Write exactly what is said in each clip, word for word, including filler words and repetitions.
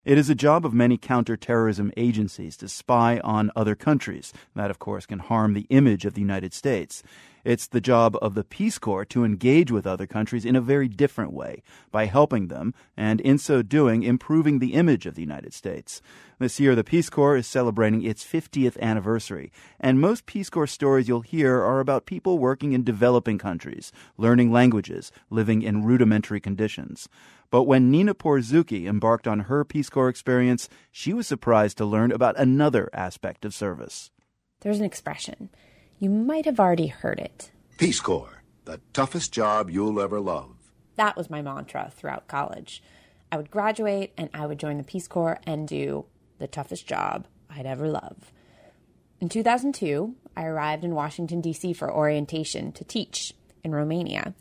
It is a job of many counterterrorism agencies to spy on other countries. That, of course, can harm the image of the United States. It's the job of the Peace Corps to engage with other countries in a very different way, by helping them, and in so doing, improving the image of the United States. This year, the Peace Corps is celebrating its fiftieth anniversary, and most Peace Corps stories you'll hear are about people working in developing countries, learning languages, living in rudimentary conditions. But when Nina Porzuki embarked on her Peace Corps experience, she was surprised to learn about another aspect of service. There's an expression. You might have already heard it. Peace Corps, the toughest job you'll ever love. That was my mantra throughout college. I would graduate and I would join the Peace Corps and do the toughest job I'd ever love. In two thousand two, I arrived in Washington, D C for orientation to teach in Romania.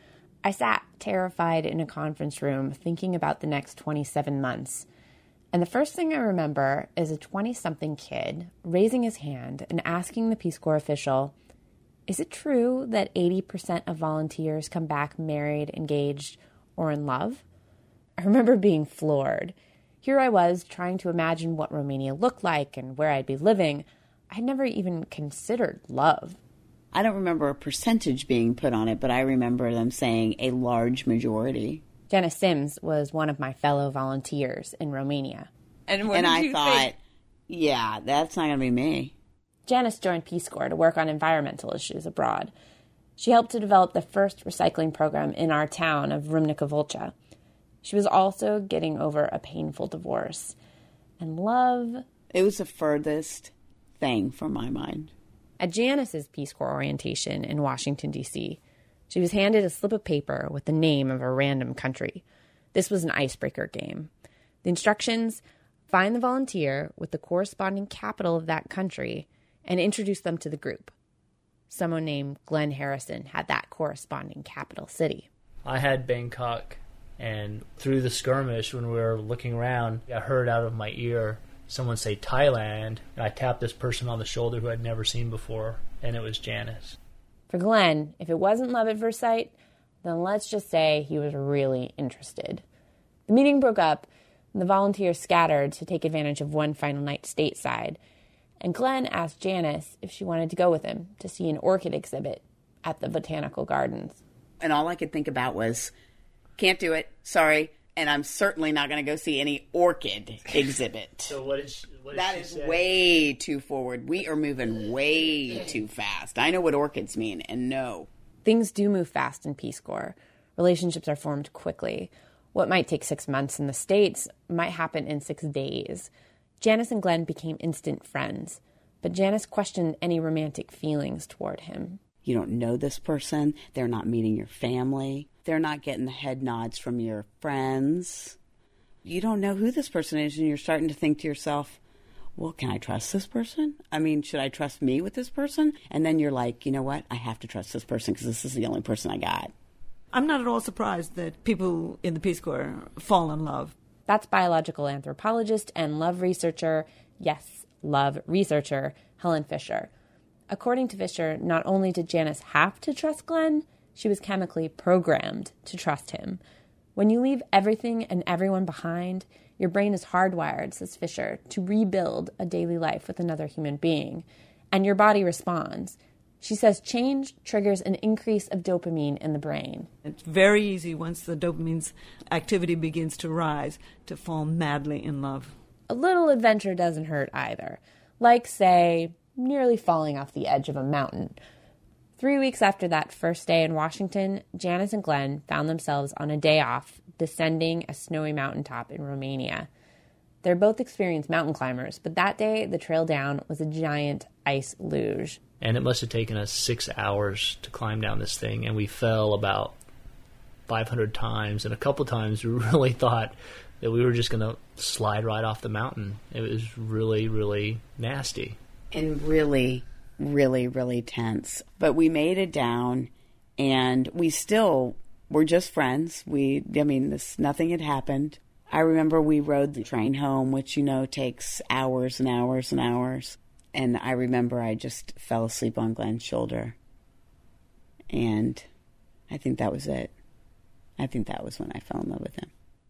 I sat terrified in a conference room thinking about the next twenty-seven months. And the first thing I remember is a twenty-something kid raising his hand and asking the Peace Corps official, is it true that eighty percent of volunteers come back married, engaged, or in love? I remember being floored. Here I was trying to imagine what Romania looked like and where I'd be living. I had never even considered love. I don't remember a percentage being put on it, but I remember them saying a large majority. Janice Sims was one of my fellow volunteers in Romania. And, and I thought, think? yeah, that's not going to be me. Janice joined Peace Corps to work on environmental issues abroad. She helped to develop the first recycling program in our town of Râmnică Vâlcea. She was also getting over a painful divorce. And love... It was the furthest thing from my mind. At Janice's Peace Corps orientation in Washington, D C, she was handed a slip of paper with the name of a random country. This was an icebreaker game. The instructions: find the volunteer with the corresponding capital of that country and introduce them to the group. Someone named Glenn Harrison had that corresponding capital city. I had Bangkok, and through the skirmish, when we were looking around, I heard out of my ear someone say Thailand, and I tapped this person on the shoulder who I'd never seen before, and it was Janice. For Glenn, if it wasn't love at first sight, then let's just say he was really interested. The meeting broke up, and the volunteers scattered to take advantage of one final night stateside, and Glenn asked Janice if she wanted to go with him to see an orchid exhibit at the Botanical Gardens. And all I could think about was, can't do it, sorry, and I'm certainly not going to go see any orchid exhibit. So what is what did That she is say? way too forward. We are moving way too fast. I know what orchids mean, and no. Things do move fast in Peace Corps. Relationships are formed quickly. What might take six months in the States might happen in six days. Janice and Glenn became instant friends, but Janice questioned any romantic feelings toward him. You don't know this person. They're not meeting your family. They're not getting the head nods from your friends. You don't know who this person is, and you're starting to think to yourself, well, can I trust this person? I mean, should I trust me with this person? And then you're like, you know what? I have to trust this person because this is the only person I got. I'm not at all surprised that people in the Peace Corps fall in love. That's biological anthropologist and love researcher, yes, love researcher, Helen Fisher. According to Fisher, not only did Janice have to trust Glenn, she was chemically programmed to trust him. When you leave everything and everyone behind, your brain is hardwired, says Fisher, to rebuild a daily life with another human being. And your body responds. She says change triggers an increase of dopamine in the brain. It's very easy once the dopamine's activity begins to rise to fall madly in love. A little adventure doesn't hurt either. Like, say, nearly falling off the edge of a mountain. Three weeks after that first day in Washington, Janice and Glenn found themselves on a day off descending a snowy mountaintop in Romania. They're both experienced mountain climbers, but that day the trail down was a giant ice luge. And it must have taken us six hours to climb down this thing, and we fell about five hundred times, and a couple times we really thought that we were just going to slide right off the mountain. It was really, really nasty. And really, really, really tense. But we made it down, and we still were just friends. We, I mean, this, nothing had happened. I remember we rode the train home, which, you know, takes hours and hours and hours. And I remember I just fell asleep on Glenn's shoulder. And I think that was it. I think that was when I fell in love with him.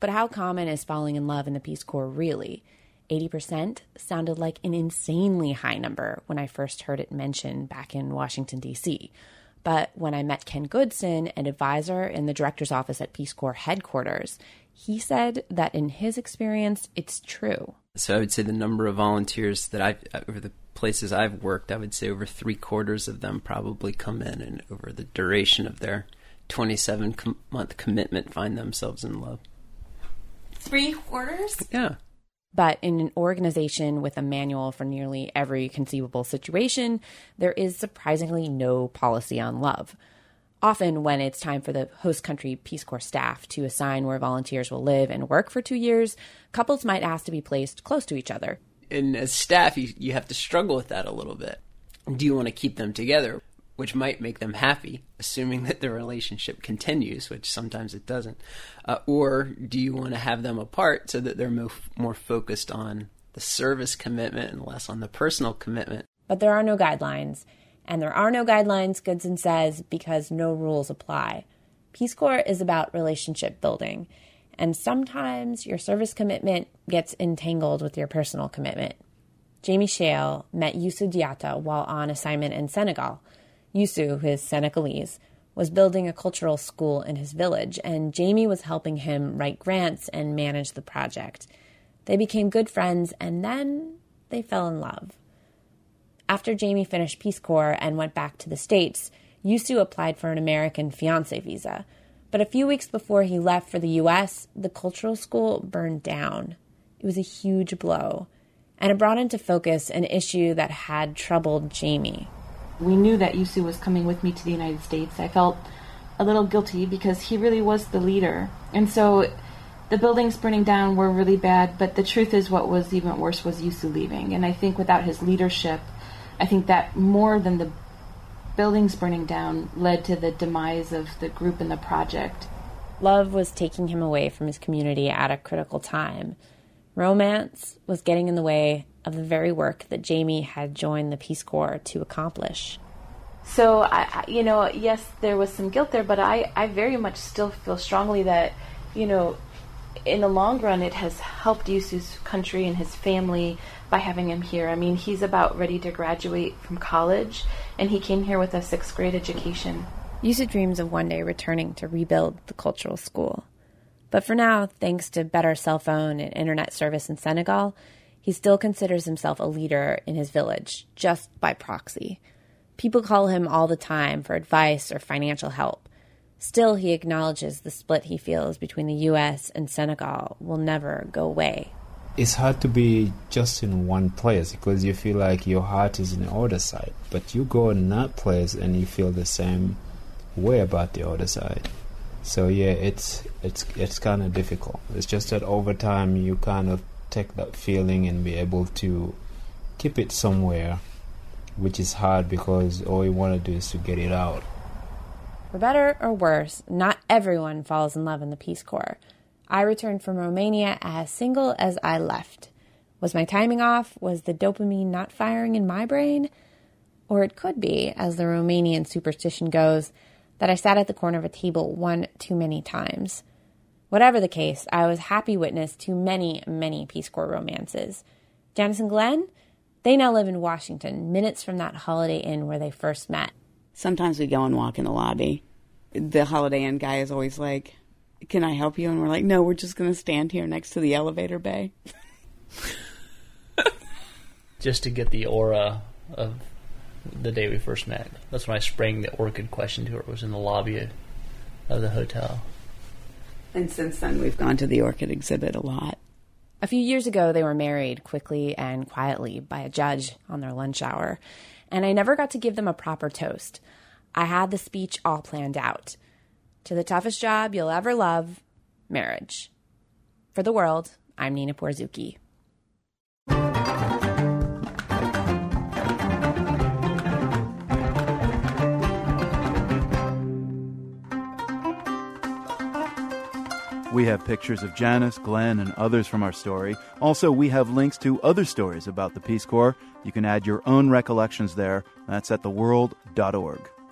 But how common is falling in love in the Peace Corps really? eighty percent sounded like an insanely high number when I first heard it mentioned back in Washington, D C. But when I met Ken Goodson, an advisor in the director's office at Peace Corps headquarters, he said that in his experience, it's true. So I would say the number of volunteers that I've, over the places I've worked, I would say over three quarters of them probably come in and over the duration of their twenty-seven com- month commitment find themselves in love. Three quarters? Yeah. But in an organization with a manual for nearly every conceivable situation, there is surprisingly no policy on love. Often when it's time for the host country Peace Corps staff to assign where volunteers will live and work for two years, couples might ask to be placed close to each other. And as staff, you, you have to struggle with that a little bit. Do you want to keep them together, which might make them happy, assuming that the relationship continues, which sometimes it doesn't? Uh, or do you want to have them apart so that they're mo- more focused on the service commitment and less on the personal commitment? But there are no guidelines. And there are no guidelines, Goodson says, because no rules apply. Peace Corps is about relationship building. And sometimes your service commitment gets entangled with your personal commitment. Jamie Shale met Youssou Diatta while on assignment in Senegal. Youssou, who is Senegalese, was building a cultural school in his village, and Jamie was helping him write grants and manage the project. They became good friends, and then they fell in love. After Jamie finished Peace Corps and went back to the States, Youssou applied for an American fiancé visa. But a few weeks before he left for the U S, the cultural school burned down. It was a huge blow, and it brought into focus an issue that had troubled Jamie. We knew that Youssou was coming with me to the United States. I felt a little guilty because he really was the leader. And so the buildings burning down were really bad, but the truth is what was even worse was Youssou leaving. And I think without his leadership, I think that more than the buildings burning down led to the demise of the group and the project. Love was taking him away from his community at a critical time. Romance was getting in the way of the very work that Jamie had joined the Peace Corps to accomplish. So, I, you know, yes, there was some guilt there, but I, I very much still feel strongly that, you know, in the long run, it has helped Youssou's country and his family by having him here. I mean, he's about ready to graduate from college, and he came here with a sixth grade education. Youssou dreams of one day returning to rebuild the cultural school. But for now, thanks to better cell phone and internet service in Senegal, he still considers himself a leader in his village, just by proxy. People call him all the time for advice or financial help. Still, he acknowledges the split he feels between the U S and Senegal will never go away. It's hard to be just in one place because you feel like your heart is in the other side. But you go in that place and you feel the same way about the other side. So yeah, it's it's it's kind of difficult. It's just that over time you kind of take that feeling and be able to keep it somewhere, which is hard because all you want to do is to get it out. For better or worse, not everyone falls in love in the Peace Corps. I returned from Romania as single as I left. Was my timing off? Was the dopamine not firing in my brain? Or it could be, as the Romanian superstition goes, that I sat at the corner of a table one too many times. Whatever the case, I was happy witness to many, many Peace Corps romances. Janice and Glenn, they now live in Washington, minutes from that Holiday Inn where they first met. Sometimes we go and walk in the lobby. The Holiday Inn guy is always like, can I help you? And we're like, no, we're just going to stand here next to the elevator bay. Just to get the aura of the day we first met. That's when I sprang the orchid question to her. It was in the lobby of the hotel. And since then, we've gone to the orchid exhibit a lot. A few years ago, they were married quickly and quietly by a judge on their lunch hour. And I never got to give them a proper toast. I had the speech all planned out. To the toughest job you'll ever love, marriage. For the world, I'm Nina Porzuki. We have pictures of Janice, Glenn, and others from our story. Also, we have links to other stories about the Peace Corps. You can add your own recollections there. That's at the world dot org.